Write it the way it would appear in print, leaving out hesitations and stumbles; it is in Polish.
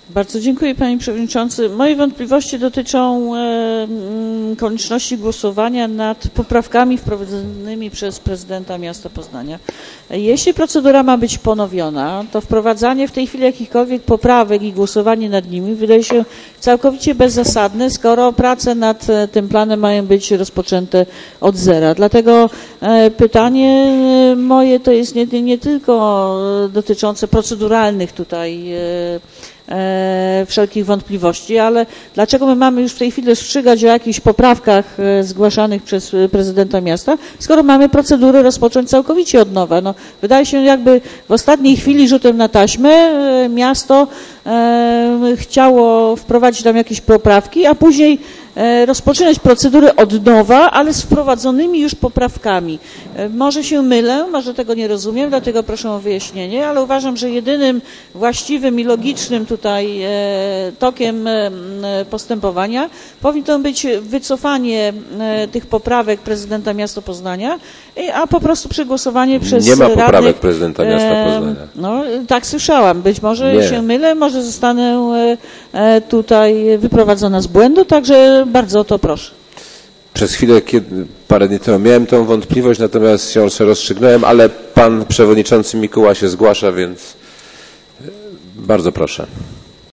Bardzo dziękuję, panie przewodniczący. Moje wątpliwości dotyczą konieczności głosowania nad poprawkami wprowadzonymi przez prezydenta miasta Poznania. Jeśli procedura ma być ponowiona, to wprowadzanie w tej chwili jakichkolwiek poprawek i głosowanie nad nimi wydaje się całkowicie bezzasadne, skoro prace nad tym planem mają być rozpoczęte od zera. Dlatego pytanie moje to jest nie tylko dotyczące proceduralnych tutaj wszelkich wątpliwości, ale dlaczego my mamy już w tej chwili rozstrzygać o jakichś poprawkach zgłaszanych przez prezydenta miasta, skoro mamy procedurę rozpocząć całkowicie od nowa. No, wydaje się, jakby w ostatniej chwili rzutem na taśmę miasto chciało wprowadzić tam jakieś poprawki, a później rozpoczynać procedurę od nowa, ale z wprowadzonymi już poprawkami. Może się mylę, może tego nie rozumiem, dlatego proszę o wyjaśnienie, ale uważam, że jedynym właściwym i logicznym tutaj tokiem postępowania powinno być wycofanie tych poprawek prezydenta miasta Poznania, a po prostu przegłosowanie przez Nie ma poprawek radnych, prezydenta miasta Poznania. No, tak słyszałam. Być może się mylę, może zostanę tutaj wyprowadzona z błędu, także bardzo o to proszę. Przez chwilę, parę dni temu miałem tą wątpliwość, natomiast ją sobie rozstrzygnąłem, ale pan przewodniczący Mikuła się zgłasza, więc bardzo proszę.